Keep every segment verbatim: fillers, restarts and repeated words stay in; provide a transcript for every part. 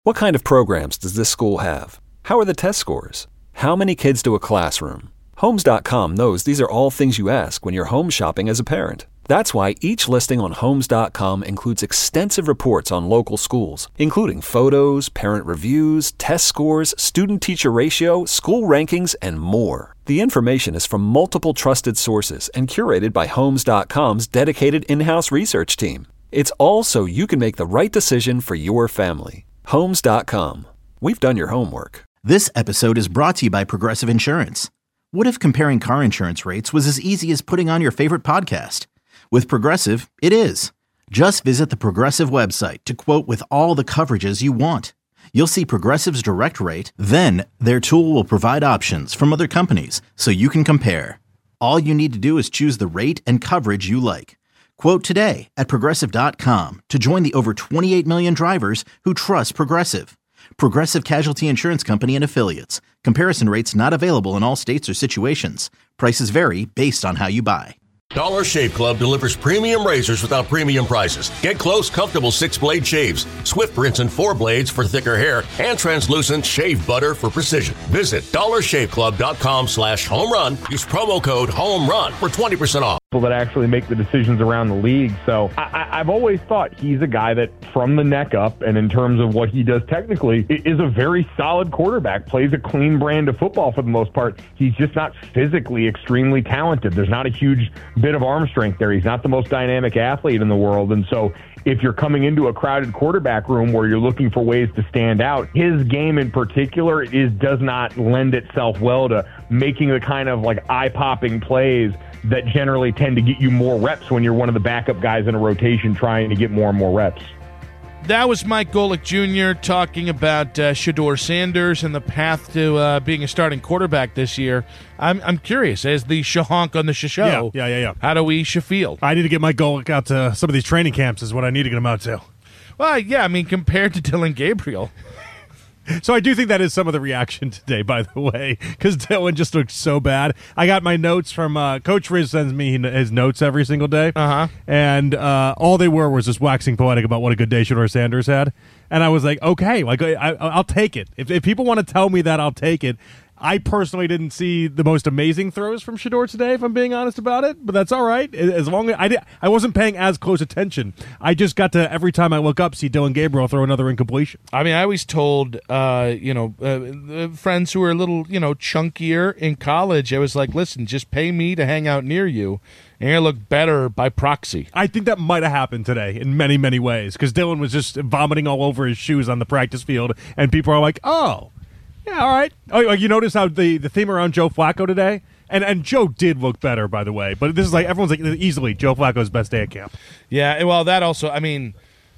What kind of programs does this school have? How are the test scores? How many kids do a classroom? Homes dot com knows these are all things you ask when you're home shopping as a parent. That's why each listing on Homes dot com includes extensive reports on local schools, including photos, parent reviews, test scores, student-teacher ratio, school rankings, and more. The information is from multiple trusted sources and curated by Homes dot com's dedicated in-house research team. It's all so you can make the right decision for your family. Homes dot com. We've done your homework. This episode is brought to you by Progressive Insurance. What if comparing car insurance rates was as easy as putting on your favorite podcast? With Progressive, it is. Just visit the Progressive website to quote with all the coverages you want. You'll see Progressive's direct rate, then their tool will provide options from other companies so you can compare. All you need to do is choose the rate and coverage you like. Quote today at Progressive dot com to join the over twenty-eight million drivers who trust Progressive. Progressive Casualty Insurance Company and Affiliates. Comparison rates not available in all states or situations. Prices vary based on how you buy. Dollar Shave Club delivers premium razors without premium prices. Get close, comfortable six-blade shaves, swift rinse and four blades for thicker hair, and translucent shave butter for precision. Visit dollar shave club dot com slash home run. Use promo code HOMERUN for twenty percent off. People that actually make the decisions around the league. So I, I, I've always thought he's a guy that from the neck up and in terms of what he does technically is a very solid quarterback, plays a clean brand of football for the most part. He's just not physically extremely talented. There's not a huge bit of arm strength there. He's not the most dynamic athlete in the world. And so if you're coming into a crowded quarterback room where you're looking for ways to stand out, his game in particular is does not lend itself well to making the kind of like eye-popping plays that generally tend to get you more reps when you're one of the backup guys in a rotation trying to get more and more reps. That was Mike Golic Junior talking about uh, Shedeur Sanders and the path to uh, being a starting quarterback this year. I'm I'm curious, as the shahonk on the show, yeah, yeah, yeah, yeah. how do we feel? I need to get Mike Golic out to some of these training camps is what I need to get him out to. Well, yeah, I mean, compared to Dylan Gabriel. So I do think that is some of the reaction today, by the way, because Dylan just looked so bad. I got my notes from uh, Coach Riz sends me his notes every single day, uh-huh. and uh, all they were was just waxing poetic about what a good day Shedeur Sanders had, and I was like, okay, like I, I, I'll take it. If, if people want to tell me that, I'll take it. I personally didn't see the most amazing throws from Shedeur today, if I'm being honest about it, but that's all right. As long as I did, I wasn't paying as close attention. I just got to, every time I look up, see Dylan Gabriel throw another incompletion. I mean, I always told, uh, you know, uh, friends who were a little, you know, chunkier in college, I was like, listen, just pay me to hang out near you, and you're going to look better by proxy. I think that might have happened today in many, many ways, because Dylan was just vomiting all over his shoes on the practice field, and people are like, oh, yeah, all right. Oh, you notice how the, the theme around Joe Flacco today? And and Joe did look better, by the way. But this is like, everyone's like, easily Joe Flacco's best day at camp. Yeah, well, that also, I mean,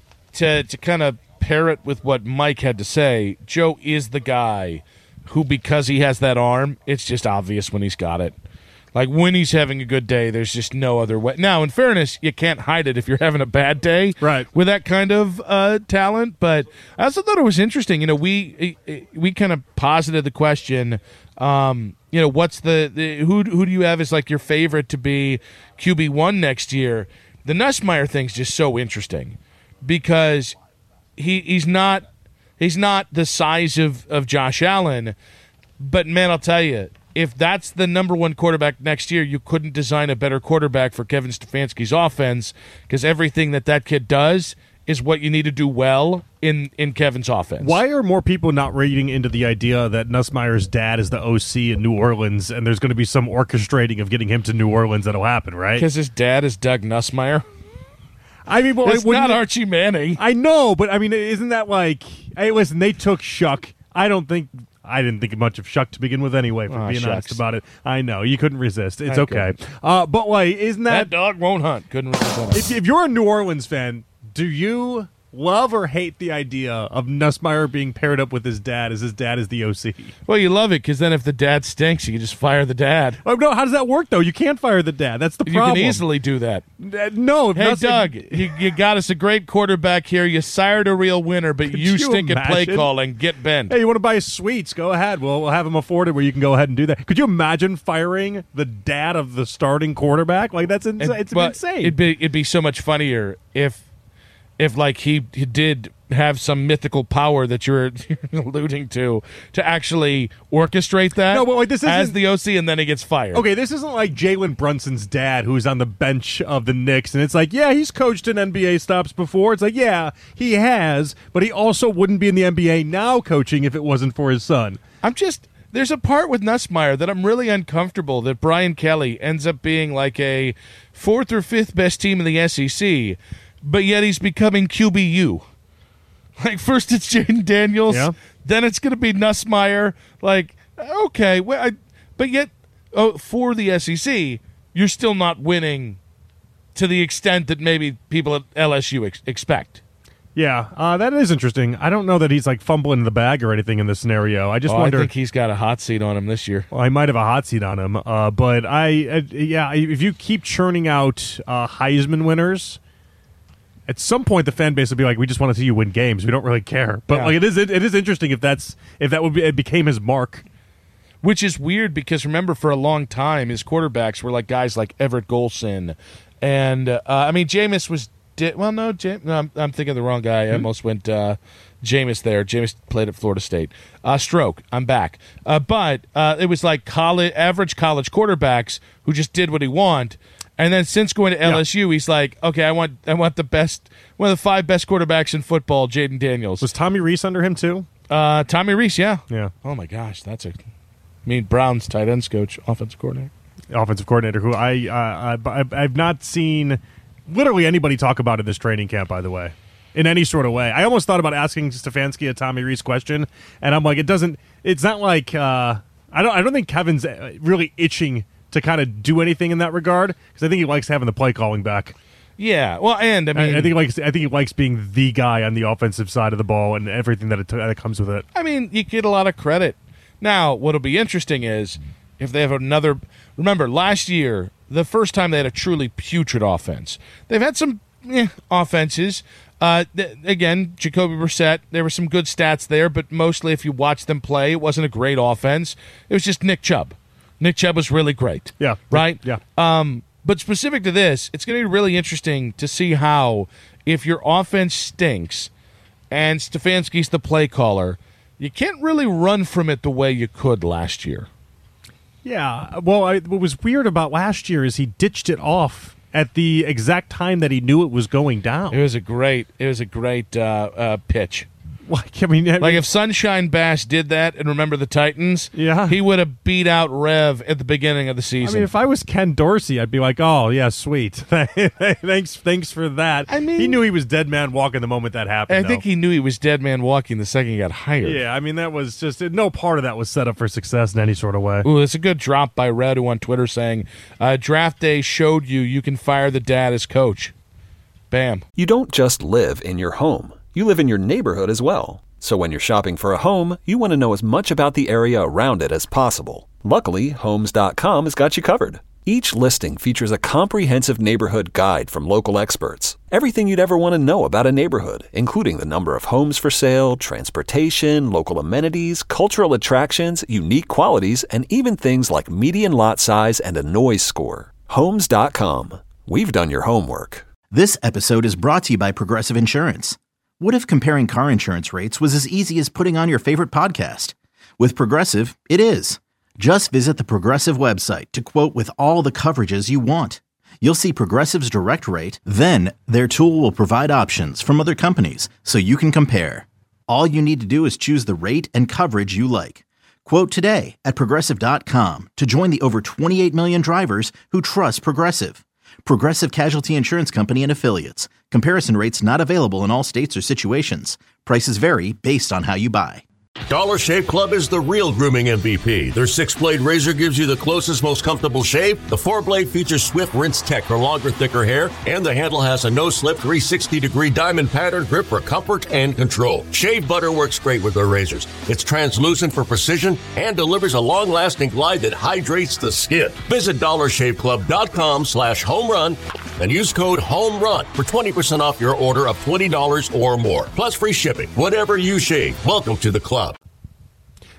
to to kind of pair it with what Mike had to say, Joe is the guy who, because he has that arm, it's just obvious when he's got it. Like, when he's having a good day, there's just no other way. Now, in fairness, you can't hide it if you're having a bad day right. with that kind of uh, talent. But I also thought it was interesting. You know, we we kind of posited the question, um, you know, what's the, the who who do you have as, like, your favorite to be Q B one next year? The Nussmeier thing's just so interesting because he he's not he's not the size of, of Josh Allen. But, man, I'll tell you, if that's the number one quarterback next year, you couldn't design a better quarterback for Kevin Stefanski's offense because everything that that kid does is what you need to do well in, in Kevin's offense. Why are more people not reading into the idea that Nussmeier's dad is the O C in New Orleans and there's going to be some orchestrating of getting him to New Orleans that'll happen, right? Because his dad is Doug Nussmeier? I mean, well, it's not you, Archie Manning. I know, but I mean, isn't that like, hey, listen, they took Shuck. I don't think... I didn't think much of Shuck to begin with anyway, for oh, being shucks. honest about it. I know. You couldn't resist. It's I okay. Uh, but, like, isn't that... That dog won't hunt. Couldn't resist. If, if you're a New Orleans fan, do you love or hate the idea of Nussmeier being paired up with his dad as his dad is the O C? Well, you love it because then if the dad stinks, you can just fire the dad. Oh, no, how does that work, though? You can't fire the dad. That's the problem. You can easily do that. Uh, no. Hey, Nuss- Doug, you, you got us a great quarterback here. You sired a real winner, but you, you stink imagine? at play calling. Get bent. Hey, you want to buy sweets? Go ahead. We'll, we'll have them afforded where you can go ahead and do that. Could you imagine firing the dad of the starting quarterback? Like, that's ins- and, it's well, insane. It'd be, it'd be so much funnier if, if like, he, he did – have some mythical power that you're, you're alluding to to actually orchestrate that No, but like, this as isn't- the O C, and then he gets fired. Okay, this isn't like Jalen Brunson's dad who's on the bench of the Knicks, and it's like, yeah, he's coached in N B A stops before. It's like, yeah, he has, but he also wouldn't be in the N B A now coaching if it wasn't for his son. I'm just there's a part with Nussmeier that I'm really uncomfortable that Brian Kelly ends up being like a fourth or fifth best team in the S E C, but yet he's becoming Q B U. Like, first it's Jaden Daniels, Yeah. then it's going to be Nussmeier. Like, okay, well, I, but yet oh, for the S E C, you're still not winning to the extent that maybe people at L S U ex- expect. Yeah, uh, that is interesting. I don't know that he's like fumbling the bag or anything in this scenario. I just Oh, I wonder. think he's got a hot seat on him this year. Well, I might have a hot seat on him, uh, but I, uh, yeah, if you keep churning out uh, Heisman winners, at some point the fan base will be like, "We just want to see you win games. We don't really care." But Yeah. like, it is, it, it is interesting if that's if that would be it became his mark. Which is weird because remember, for a long time, his quarterbacks were like guys like Everett Golson, and uh, I mean, Jameis was di- well, no, Jam- no I'm, I'm thinking of the wrong guy. I almost went uh, Jameis there. Jameis played at Florida State. Uh, stroke. I'm back. Uh, but uh, it was like college, average college quarterbacks who just did what he want. And then since going to L S U, he's like, okay, I want, I want the best, one of the five best quarterbacks in football, Jaden Daniels. Was Tommy Reese under him too? Uh, Tommy Reese, yeah. Yeah, Oh my gosh, that's a. I mean, Brown's tight ends coach, offensive coordinator. offensive coordinator who I, uh, I I've- I've not seen literally anybody talk about in this training camp. By the way, in any sort of way, I almost thought about asking Stefanski a Tommy Reese question, and I'm like, it doesn't. It's not like uh, I don't. I don't think Kevin's really itching to kind of do anything in that regard because I think he likes having the play calling back. Yeah, well, and I I, mean, I think he likes. I think he likes being the guy on the offensive side of the ball and everything that it that comes with it. I mean, you get a lot of credit. Now, what'll be interesting is if they have another. Remember, last year, the first time they had a truly putrid offense. They've had some eh, offenses. Uh, th- again, Jacoby Brissett, there were some good stats there, but mostly if you watch them play, it wasn't a great offense. It was just Nick Chubb. Nick Chubb was really great. Yeah. Right? Yeah. Um, but specific to this, it's going to be really interesting to see how, if your offense stinks and Stefanski's the play caller, you can't really run from it the way you could last year. Yeah. Well, I, what was weird about last year is he ditched it off at the exact time that he knew it was going down. It was a great, it was a great uh, uh, pitch. Like, I mean, I Like mean, if Sunshine Bass did that and remember the Titans, Yeah. he would have beat out Rev at the beginning of the I season. mean, if I was Ken Dorsey, I'd be like, "Oh yeah, sweet, thanks, thanks for that." I mean- he knew he was dead man walking the moment that happened. I though. think he knew he was dead man walking the second he got hired. Yeah, I mean, that was just no part of that was set up for success in any sort of way. Ooh, it's a good drop by Red, who on Twitter saying, uh, draft day showed you you can fire the dad as coach. Bam. You don't just live in your home, you live in your neighborhood as well. So when you're shopping for a home, you want to know as much about the area around it as possible. Luckily, Homes dot com has got you covered. Each listing features a comprehensive neighborhood guide from local experts. Everything you'd ever want to know about a neighborhood, including the number of homes for sale, transportation, local amenities, cultural attractions, unique qualities, and even things like median lot size and a noise score. Homes dot com. We've done your homework. This episode is brought to you by Progressive Insurance. What if comparing car insurance rates was as easy as putting on your favorite podcast? With Progressive, it is. Just visit the Progressive website to quote with all the coverages you want. You'll see Progressive's direct rate, then their tool will provide options from other companies so you can compare. All you need to do is choose the rate and coverage you like. Quote today at Progressive dot com to join the over twenty-eight million drivers who trust Progressive. Progressive Casualty Insurance Company and Affiliates. Comparison rates not available in all states or situations. Prices vary based on how you buy. Dollar Shave Club is the real grooming M V P. Their six-blade razor gives you the closest, most comfortable shave. The four-blade features Swift Rinse Tech for longer, thicker hair. And the handle has a no-slip three hundred sixty degree diamond pattern grip for comfort and control. Shave butter works great with their razors. It's translucent for precision and delivers a long-lasting glide that hydrates the skin. Visit dollar shave club dot com slash home run and use code HOMERUN for twenty percent off your order of twenty dollars or more. Plus free shipping. Whatever you shave, welcome to the club.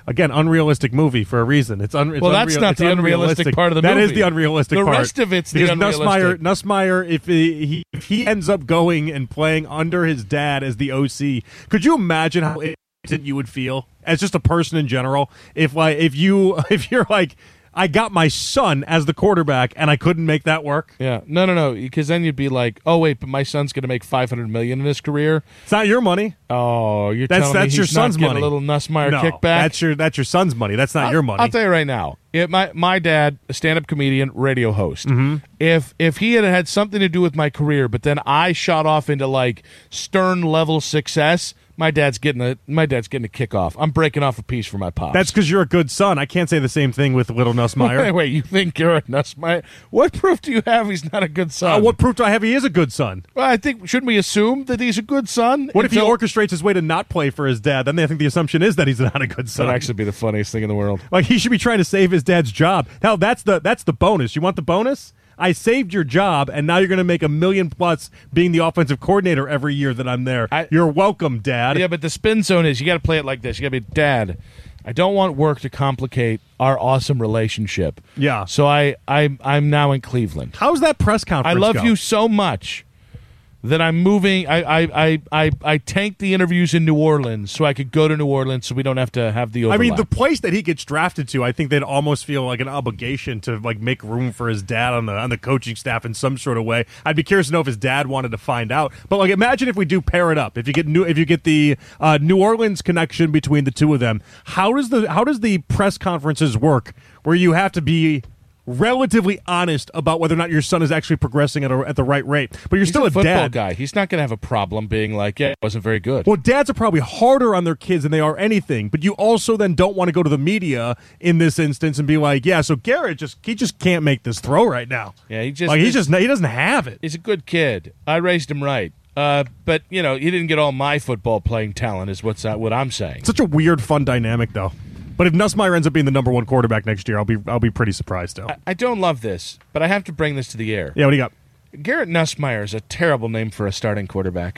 Again, unrealistic movie for a reason. It's, un- it's well, that's unreal- not it's the unrealistic part of the that movie. That is the unrealistic the part. The rest of it's because the unrealistic. Nussmeier, Nussmeier if, he, he, if he ends up going and playing under his dad as the O C, could you imagine how innocent you would feel as just a person in general? If like if you if you're like, I got my son as the quarterback, and I couldn't make that work. Yeah, no, no, no, because then you'd be like, "Oh wait, but my son's going to make five hundred million in his career." It's not your money. Oh, you're that's telling that's me your he's son's not getting money. A little Nussmeier no, kickback. That's your that's your son's money. That's not I'll, your money. I'll tell you right now. It, my my dad, a stand-up comedian, radio host. Mm-hmm. If if he had had something to do with my career, but then I shot off into like Stern level success. My dad's getting a my dad's getting a kickoff. I'm breaking off a piece for my pops. That's because you're a good son. I can't say the same thing with little Nussmeier. Wait, wait, you think you're a Nussmeier? What proof do you have he's not a good son? Uh, what proof do I have he is a good son? Well, I think shouldn't we assume that he's a good son? What until- if he orchestrates his way to not play for his dad? Then I think the assumption is that he's not a good son. That'd actually be the funniest thing in the world. Like he should be trying to save his dad's job. Hell, that's the that's the bonus. You want the bonus? I saved your job, and now you're going to make a million plus being the offensive coordinator every year that I'm there. I, you're welcome, Dad. Yeah, but the spin zone is you got to play it like this. You got to be, Dad, I don't want work to complicate our awesome relationship. Yeah. So I, I, I'm now in Cleveland. How's that press I conference love go? you so much that I'm moving. I, I, I, I, I tanked the interviews in New Orleans so I could go to New Orleans so we don't have to have the overlap. I mean, the place that he gets drafted to, I think they'd almost feel like an obligation to like make room for his dad on the on the coaching staff in some sort of way. I'd be curious to know if his dad wanted to find out. But like, imagine if we do pair it up. If you get new, if you get the uh, New Orleans connection between the two of them, how does the how does the press conferences work? Where you have to be relatively honest about whether or not your son is actually progressing at, a, at the right rate, but you're He's still a a, football dad guy. He's not going to have a problem being like, yeah, it wasn't very good. Well, dads are probably harder on their kids than they are anything, but you also then don't want to go to the media in this instance and be like, yeah, so Garrett just he just can't make this throw right now. Yeah, he just like he's just he doesn't have it. He's a good kid. I raised him right. Uh, but you know, he didn't get all my football playing talent. Is what's uh, what I'm saying. Such a weird, fun dynamic, though. But if Nussmeier ends up being the number one quarterback next year, I'll be I'll be pretty surprised still. I, I don't love this, but I have to bring this to the air. Yeah, what do you got? Garrett Nussmeier is a terrible name for a starting quarterback.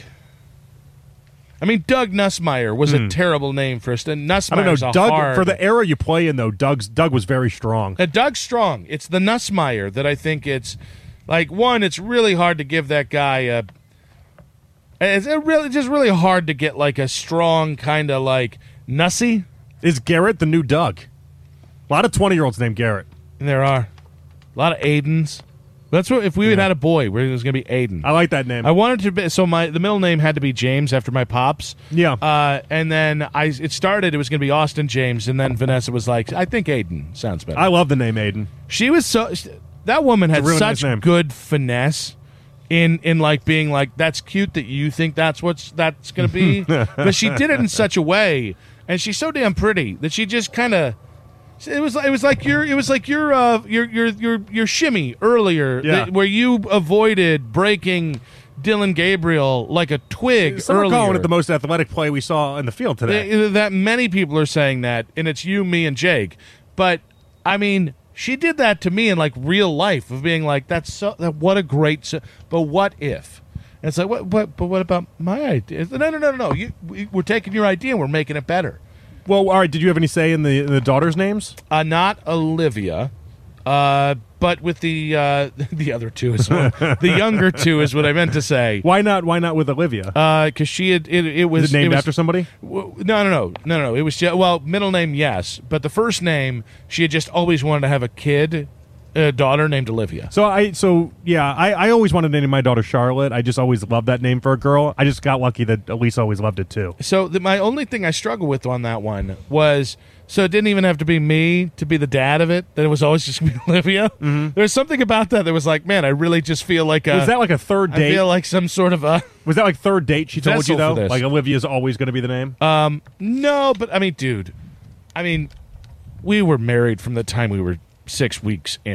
I mean, Doug Nussmeier was Hmm. a terrible name for a st- Nussmeier's I don't know, a Doug. hard. For the era you play in, though, Doug's Doug was very strong. Uh, Doug's strong. It's the Nussmeier that I think it's like one. It's really hard to give that guy a. It's it really just really hard to get like a strong kind of like Nussy. Is Garrett the new Doug? A lot of twenty-year-olds named Garrett. And there are a lot of Aidens. That's what if we had had a boy, it was going to be Aiden. I like that name. I wanted to be so my the middle name had to be James after my pops. Yeah. Uh, and then I it started it was going to be Austin James, and then Vanessa was like, I think Aiden sounds better. I love the name Aiden. She was so that woman had It's a really such nice name. good finesse in in like being like that's cute that you think that's what's that's going to be, but she did it in such a way, and she's so damn pretty that she just kind of. It was it was like your it was like your uh your your your your shimmy earlier Yeah. that- where you avoided breaking Dylan Gabriel like a twig Some are earlier. calling it the most athletic play we saw in the field today. Th- that many people are saying that, and it's you, me, and Jake. But I mean, she did that to me in like real life of being like, "That's so. That, what a great." So, but what if? And it's like, what? What? But what about my idea? No, no, no, no, no. You, we, we're taking your idea and we're making it better. Well, all right. Did you have any say in the in the daughters' names? Uh, not Olivia, uh, but with the uh, the other two as well. The younger two is what I meant to say. Why not? Why not with Olivia? Because uh, she had it. It was Is it named was, after somebody? w- No, no, no, no, no. It was just, well, middle name, yes, but the first name she had just always wanted to have a kid, a daughter named Olivia. So I, so yeah, I, I always wanted to name my daughter Charlotte. I just always loved that name for a girl. I just got lucky that Elise always loved it too. So the, my only thing I struggled with on that one was. So it didn't even have to be me to be the dad of it. That it was always just going to be Olivia. Mm-hmm. There's something about that that was like, man, I really just feel like a. Was that like a third I date? feel like some sort of a. Was that like third date? She told Vessel you though, for this. like Olivia's always going to be the name. Um, no, but I mean, dude, I mean, we were married from the time we were six weeks in.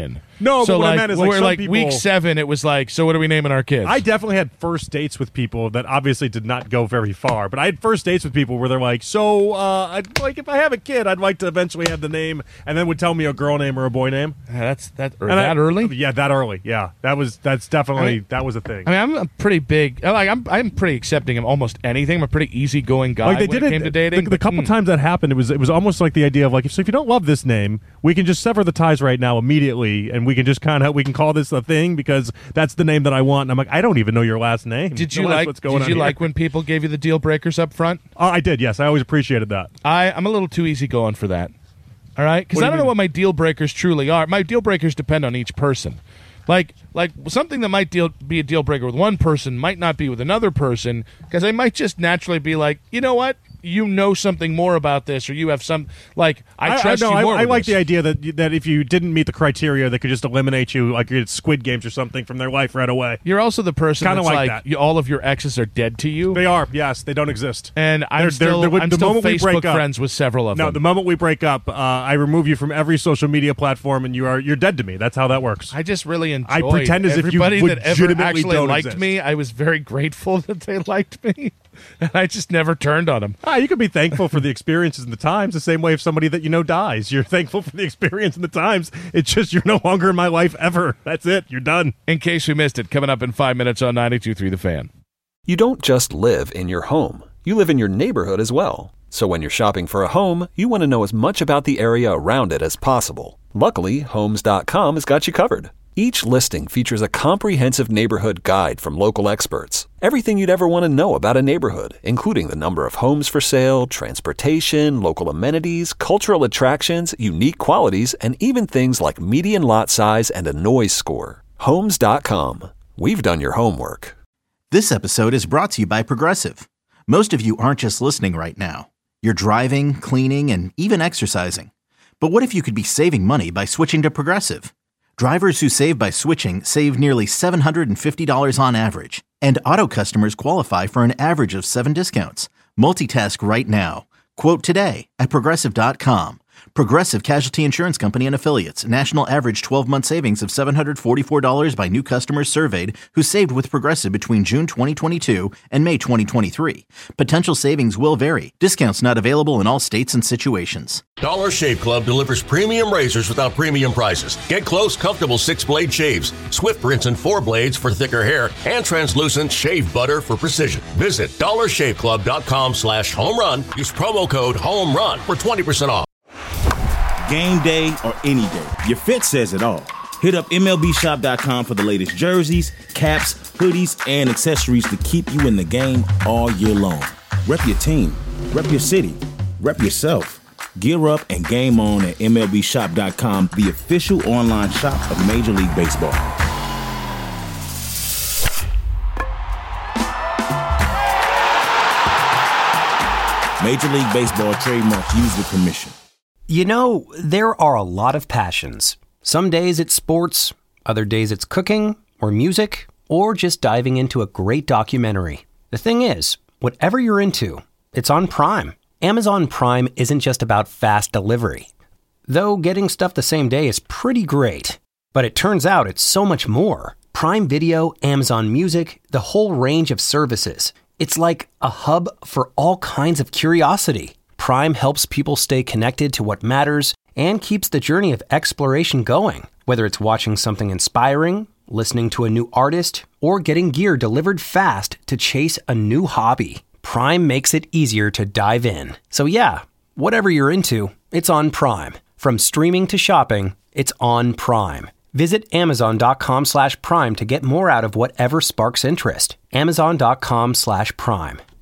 No, so but what like, I meant is when like we're some like people, week seven, it was like, so what are we naming our kids? I definitely had first dates with people that obviously did not go very far, but I had first dates with people where they're like, so, uh, I'd, like, if I have a kid, I'd like to eventually have the name, and then would tell me a girl name or a boy name. Uh, that's that or And that I- early. Yeah, that early. Yeah, that was that's definitely I mean- that was a thing. I mean, I'm a pretty big. Like, I'm I'm pretty accepting of almost anything. I'm a pretty easygoing guy Like they when did it came to dating. The, the but, couple mm. times that happened, it was it was almost like the idea of like, so if you don't love this name, we can just sever the ties right now immediately, and we can just kind of we can call this a thing because that's the name that I want. And I'm like, I don't even know your last name. Did you Unless like? What's going Did on you here. like when people gave you the deal breakers up front? Oh, I did. Yes, I always appreciated that. I I'm a little too easygoing for that. All right, because What do I you don't know mean? what my deal breakers truly are. My deal breakers depend on each person. Like, like something that might deal, be a deal breaker with one person might not be with another person, because I might just naturally be like, you know what, you know something more about this, or you have some like I trust no, you I, more. I with like this. the idea that that if you didn't meet the criteria, they could just eliminate you, like it's Squid Games or something, from their life right away. You're also the person Kinda that's like like, that. you, all of your exes are dead to you, They are. Yes, they don't exist. and I'm They're- still they're- they're- I'm the still moment we break Facebook up- friends with several of No, them. the moment we break up, uh, I remove you from every social media platform, and you are you're dead to me. That's how that works. I just really enjoyed I pretend as if you everybody that ever legitimately actually don't liked exist. me. I was very grateful that they liked me, and I just never turned on them. Ah, you can be thankful for the experiences and the times, the same way if somebody that you know dies. You're thankful for the experience and the times. It's just you're no longer in my life ever. That's it. You're done. In case we missed it, coming up in five minutes on ninety-two point three The Fan. You don't just live in your home, you live in your neighborhood as well. So when you're shopping for a home, you want to know as much about the area around it as possible. Luckily, Homes dot com has got you covered. Each listing features a comprehensive neighborhood guide from local experts. Everything you'd ever want to know about a neighborhood, including the number of homes for sale, transportation, local amenities, cultural attractions, unique qualities, and even things like median lot size and a noise score. Homes dot com. We've done your homework. This episode is brought to you by Progressive. Most of you aren't just listening right now. You're driving, cleaning, and even exercising. But what if you could be saving money by switching to Progressive? Drivers who save by switching save nearly seven hundred fifty dollars on average. And auto customers qualify for an average of seven discounts. Multitask right now. Quote today at Progressive dot com. Progressive Casualty Insurance Company and Affiliates. National average twelve-month savings of seven hundred forty-four dollars by new customers surveyed who saved with Progressive between June twenty twenty-two and May twenty twenty-three. Potential savings will vary. Discounts not available in all states and situations. Dollar Shave Club delivers premium razors without premium prices. Get close, comfortable six-blade shaves, Swift rinse and four blades for thicker hair, and translucent shave butter for precision. Visit dollar shave club dot com slash home run. Use promo code HOMERUN for twenty percent off. Game day or any day, your fit says it all. Hit up M L B shop dot com for the latest jerseys, caps, hoodies, and accessories to keep you in the game all year long. Rep your team, rep your city, rep yourself. Gear up and game on at M L B shop dot com, the official online shop of Major League Baseball. Major League Baseball trademarks used with permission. You know, there are a lot of passions. Some days it's sports, other days it's cooking, or music, or just diving into a great documentary. The thing is, whatever you're into, it's on Prime. Amazon Prime isn't just about fast delivery. Though getting stuff the same day is pretty great. But it turns out it's so much more. Prime Video, Amazon Music, the whole range of services. It's like a hub for all kinds of curiosity. Prime helps people stay connected to what matters and keeps the journey of exploration going. Whether it's watching something inspiring, listening to a new artist, or getting gear delivered fast to chase a new hobby, Prime makes it easier to dive in. So yeah, whatever you're into, it's on Prime. From streaming to shopping, it's on Prime. Visit amazon dot com slash prime to get more out of whatever sparks interest. amazon dot com slash prime.